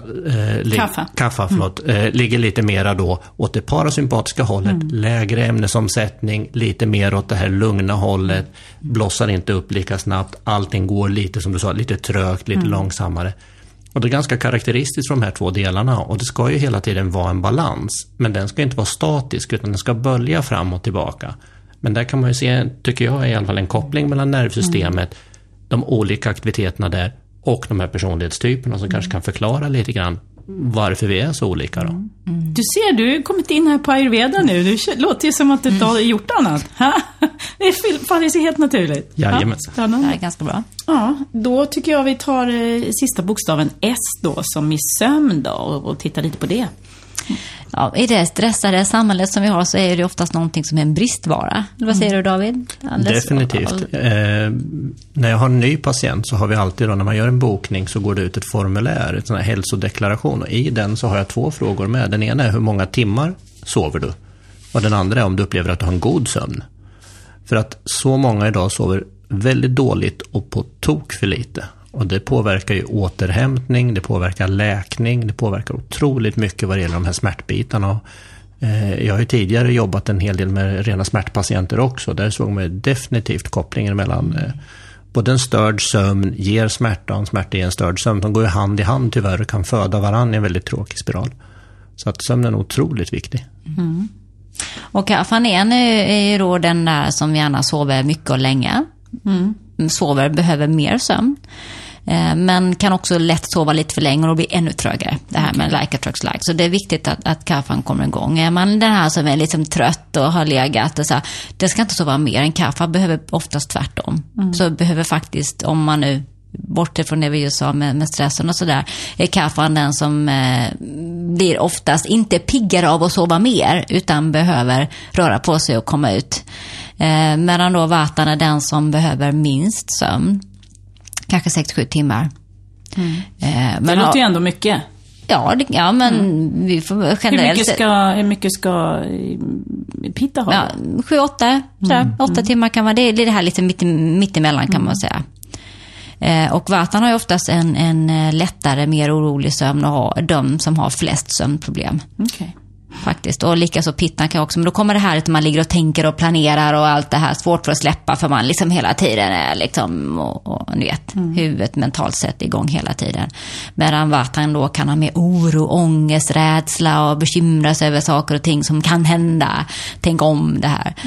Kapha ligger lite mera då åt det parasympatiska hållet, lägre ämnesomsättning, lite mer åt det här lugna hållet, blossar inte upp lika snabbt, allting går lite, som du sa, lite trögt, lite långsammare. Och det är ganska karaktäristiskt för de här 2 delarna, och det ska ju hela tiden vara en balans, men den ska inte vara statisk utan den ska bölja fram och tillbaka. Men där kan man ju se, tycker jag, i alla fall en koppling mellan nervsystemet, de olika aktiviteterna där, och de här personlighetstyperna som kanske kan förklara lite grann varför vi är så olika då. Du ser, du har kommit in här på Ayurveda nu. Det låter ju som att du inte har gjort annat. Det är helt naturligt. Jajamän. Det är ganska bra. Ja, då tycker jag vi tar sista bokstaven S då, som i sömn då, och tittar lite på det. Ja, i det stressade samhället som vi har så är det oftast någonting som är en bristvara. Vad säger du, David? Definitivt. När jag har en ny patient så har vi alltid då, när man gör en bokning så går det ut ett formulär, ett sån här hälsodeklaration, och i den så har jag 2 frågor med. Den ena är hur många timmar sover du? Och den andra är om du upplever att du har en god sömn. För att så många idag sover väldigt dåligt och på tok för lite. Och det påverkar ju återhämtning, det påverkar läkning, det påverkar otroligt mycket vad det gäller de här smärtbitarna. Jag har ju tidigare jobbat en hel del med rena smärtpatienter också. Där såg man definitivt kopplingen mellan både en störd sömn ger smärta och en smärta ger en störd sömn. De går ju hand i hand tyvärr och kan föda varandra i en väldigt tråkig spiral. Så att sömnen är otroligt viktig. Och Kaphan är ju då den där som gärna sover mycket och länge. Sover, behöver mer sömn. Men kan också lätt sova lite för länge och då blir ännu trögare. Det här med like attracts like. Så det är viktigt att Kaphan kommer igång. Är man den här som är liksom trött och har legat och så här, det ska inte sova mer. En Kaphan behöver oftast tvärtom. Så behöver faktiskt, om man nu bortsett från det vi ju sa med stressen och sådär, är Kaphan den som blir oftast inte piggare av att sova mer utan behöver röra på sig och komma ut. Medan då Vatan är den som behöver minst sömn. Kanske 6-7 timmar. Men det låter ju ändå mycket. Ja, men vi får generellt... Hur mycket ska Pitta ha? 7-8. 8 timmar kan vara det. Det är det här lite mittemellan kan man säga. Och Vatan har ju oftast en lättare, mer orolig sömn och har de som har flest sömnproblem. Okej. Faktiskt. Och likaså Pittan kan också, men då kommer det här att man ligger och tänker och planerar och allt det här svårt för att släppa för man liksom hela tiden är liksom, och ni vet, huvudet mentalt sett igång hela tiden. Medan Vatan då kan ha med oro, ångest, rädsla och bekymra sig över saker och ting som kan hända. Tänk om det här.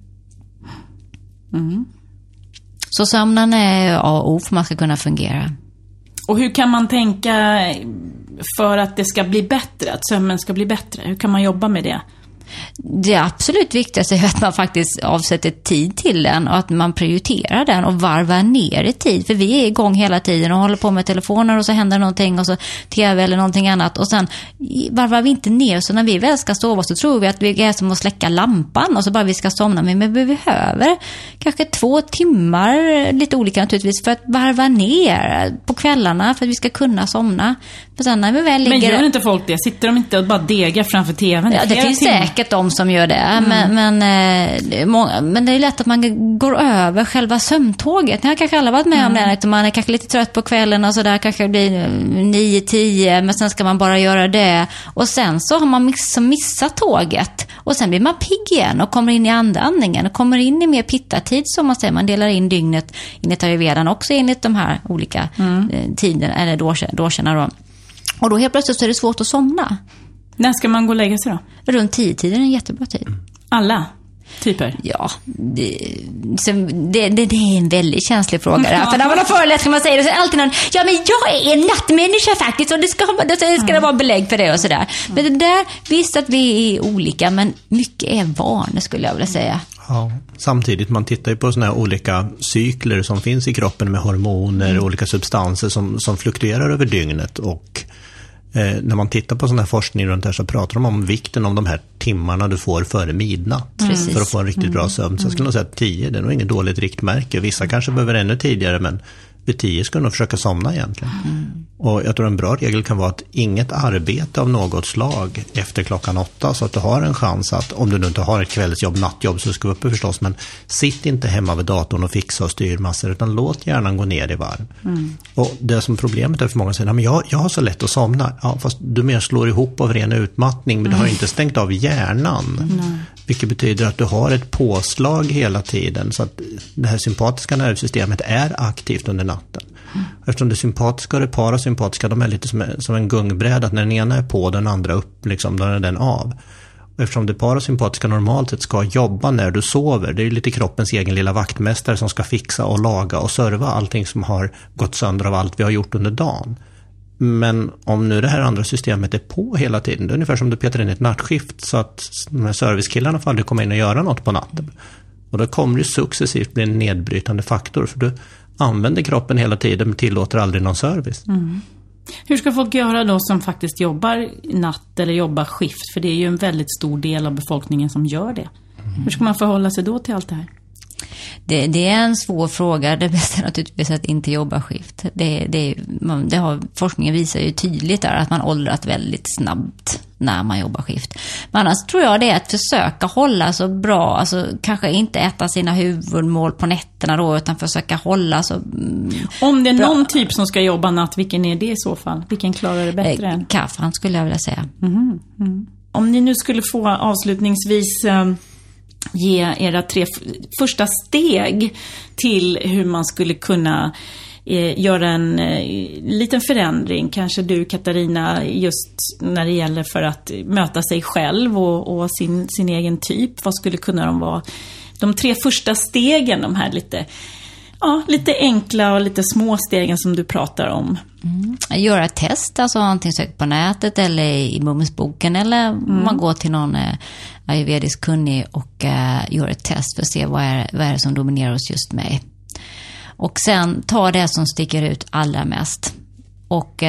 Så sömnen är A och O för man ska kunna fungera. Och hur kan man tänka för att det ska bli bättre, att sömnen ska bli bättre? Hur kan man jobba med det? Det absolut viktigaste är att man faktiskt avsätter tid till den och att man prioriterar den och varvar ner i tid. För vi är igång hela tiden och håller på med telefoner och så händer någonting och så tv eller någonting annat. Och sen varvar vi inte ner, så när vi väl ska sova så tror vi att vi är som att släcka lampan och så bara vi ska somna. Men vi behöver kanske 2 timmar, lite olika naturligtvis, för att varva ner på kvällarna för att vi ska kunna somna. För sen när vi väl ligger... Men gör inte folk det? Sitter de inte och bara degar framför tvn? Ja, det finns säkert de som gör det. Men det är lätt att man går över själva sömntåget. Ni har kanske alla varit med om det. Man är kanske lite trött på kvällen och så där. Kanske blir 9-10. Men sen ska man bara göra det. Och sen så har man missat tåget. Och sen blir man pigg igen och kommer in i andningen. Och kommer in i mer pittatid som man säger. Man delar in dygnet enligt ayurvedan också enligt de här olika tiden eller dåsarna då. Och då helt plötsligt så är det svårt att somna. När ska man gå och lägga sig då? Runt 10-tiden är en jättebra tid. Alla typer? Ja, det är en väldigt känslig fråga. För när man har föreläsning man säger det så är alltid någon, ja men jag är en nattmänniska faktiskt och det ska det vara belägg för det och sådär. Men det där, visst att vi är olika, men mycket är vanor skulle jag vilja säga. Ja, samtidigt man tittar ju på såna här olika cykler som finns i kroppen med hormoner och olika substanser som fluktuerar över dygnet och när man tittar på sån här forskning runt här så pratar de om vikten av de här timmarna du får före midnatt för att få en riktigt bra sömn. Så jag skulle nog säga att 10, det är nog inget dåligt riktmärke. Vissa kanske behöver ännu tidigare, men vid 10 ska du nog försöka somna egentligen. Och jag tror en bra regel kan vara att inget arbete av något slag efter 8:00, så att du har en chans att, om du nu inte har ett kvällsjobb, nattjobb, så ska du uppe förstås, men sitt inte hemma vid datorn och fixa och styr massor, utan låt hjärnan gå ner i varv. Och det som problemet är för många säger, men jag har så lätt att somna. Ja, fast du mer slår ihop av ren utmattning, men du har inte stängt av hjärnan. Vilket betyder att du har ett påslag hela tiden, så att det här sympatiska nervsystemet är aktivt under natten. Eftersom det sympatiska och det parasympatiska, de är lite som en gungbräda, att när den ena är på, den andra upp, liksom, då är den av. Och eftersom det parasympatiska normalt sett ska jobba när du sover, det är ju lite kroppens egen lilla vaktmästare som ska fixa och laga och serva allting som har gått sönder av allt vi har gjort under dagen. Men om nu det här andra systemet är på hela tiden, det är ungefär som du petar in ett nattskift, så att de här servicekillarna får aldrig komma in och göra något på natten. Och då kommer det successivt bli en nedbrytande faktor, för du använder kroppen hela tiden men tillåter aldrig någon service. Hur ska folk göra då som faktiskt jobbar natt eller jobbar skift? För det är ju en väldigt stor del av befolkningen som gör det. Hur ska man förhålla sig då till allt det här? Det är en svår fråga. Det bästa är naturligtvis att inte jobba skift. Forskningen visar ju tydligt där att man åldras väldigt snabbt när man jobbar skift. Men annars tror jag det är att försöka hålla så bra, alltså kanske inte äta sina huvudmål på nätterna då, utan försöka hålla så Om det är någon typ som ska jobba natt, vilken är det i så fall? Vilken klarar det bättre än? Kaffan skulle jag vilja säga. Om ni nu skulle få avslutningsvis ge era 3 första steg till hur man skulle kunna göra en liten förändring, kanske du Katarina, just när det gäller för att möta sig själv och sin egen typ. Vad skulle kunna de vara? De 3 första stegen, de här lite enkla och lite små stegen som du pratar om. Göra ett test, alltså antingen sökt på nätet eller i Mumsboken, eller man går till någon ayurvedisk kunnig och gör ett test för att se vad är det som dominerar hos just mig. Och sen ta det som sticker ut allra mest och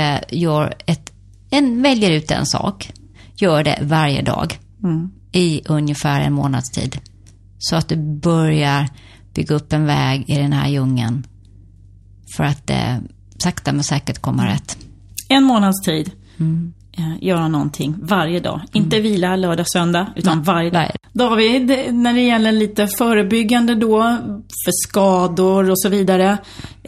väljer ut en sak. Gör det varje dag i ungefär en månads tid. så att du börjar bygga upp en väg i den här djungeln för att sakta men säkert komma rätt. 1 månads tid. Göra någonting varje dag. Inte vila lördag, söndag, utan varje dag. David, när det gäller lite förebyggande då, för skador och så vidare,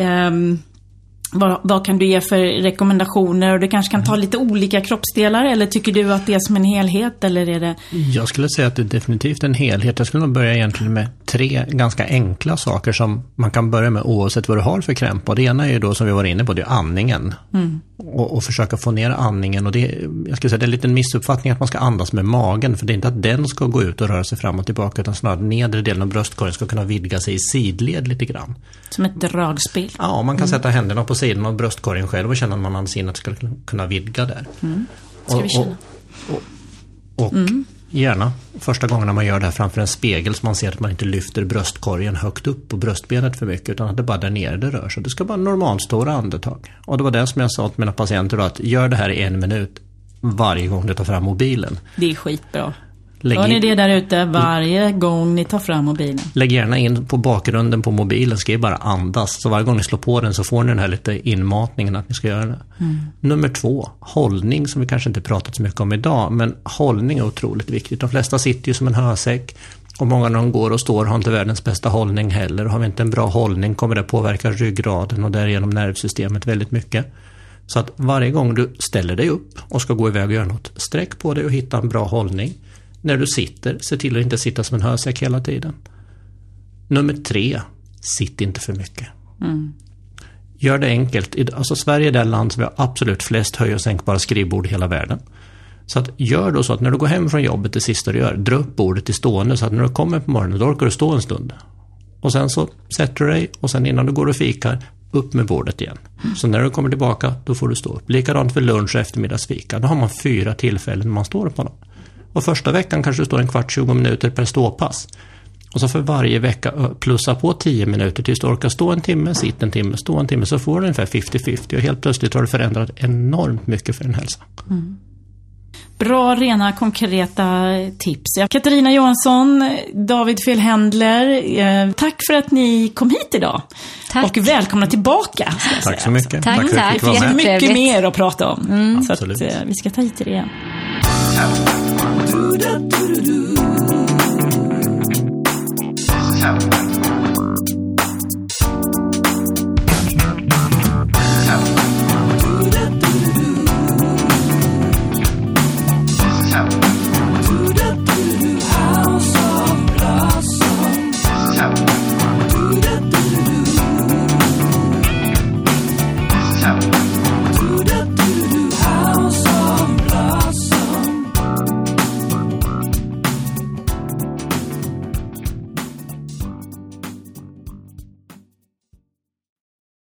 vad kan du ge för rekommendationer? Och du kanske kan ta lite olika kroppsdelar, eller tycker du att det är som en helhet, eller är det... Jag skulle säga att det är definitivt en helhet. Jag skulle nog börja egentligen med 3 ganska enkla saker som man kan börja med oavsett vad du har för krämpa. Och det ena är ju då, som vi var inne på, det är andningen. Och försöka få ner andningen. Och jag skulle säga det är en liten missuppfattning att man ska andas med magen, för det är inte att den ska gå ut och röra sig fram och tillbaka, utan snarare nedre delen av bröstkorgen ska kunna vidga sig i sidled lite grann. Som ett dragspel. Ja, man kan sätta händerna på sidan av bröstkorgen själv och känna att man andas in att det ska kunna vidga där. Ska vi känna? Och gärna första gången man gör det här framför en spegel, så man ser att man inte lyfter bröstkorgen högt upp på bröstbenet för mycket, utan att det bara där nere det rör sig. Det ska vara normalstora andetag. Och det var det som jag sa till mina patienter då, att gör det här i 1 minut varje gång du tar fram mobilen. Det är skitbra. Hör ni det där ute varje gång ni tar fram mobilen? Lägg gärna in på bakgrunden på mobilen, skriv bara andas. Så varje gång ni slår på den så får ni den här lite inmatningen att ni ska göra det. Nummer 2, hållning, som vi kanske inte pratat så mycket om idag. Men hållning är otroligt viktigt. De flesta sitter ju som en hösäck. Och många när de går och står har inte världens bästa hållning heller. Och har vi inte en bra hållning kommer det påverka ryggraden och därigenom nervsystemet väldigt mycket. Så att varje gång du ställer dig upp och ska gå iväg och göra något, sträck på dig och hitta en bra hållning. När du sitter, se till att inte sitta som en hösäck hela tiden. Nummer 3, sitt inte för mycket. Gör det enkelt. Alltså Sverige är det land som har absolut flest höj- och sänkbara skrivbord i hela världen. Så att gör då så att när du går hem från jobbet, det sista du gör, dra upp bordet till stående, så att när du kommer på morgonen, då orkar du stå en stund. Och sen så sätter du dig, och sen innan du går och fikar, upp med bordet igen. Så när du kommer tillbaka, då får du stå upp. Likadant för lunch och eftermiddagsfika. Då har man 4 tillfällen man står på dem. Och första veckan kanske du står 15-20 minuter per ståpass. Och så för varje vecka plussa på 10 minuter tills du orkar stå 1 timme, sitta 1 timme, stå 1 timme, så får du ungefär 50-50. Och helt plötsligt har du förändrat enormt mycket för din hälsa. Bra, rena, konkreta tips. Katarina Johansson, David Fjellhändler, tack för att ni kom hit idag. Tack. Och välkomna tillbaka. Tack så mycket. Tack för att Det finns mycket mer att prata om. Så Absolut. att, vi ska ta hit er igen. Have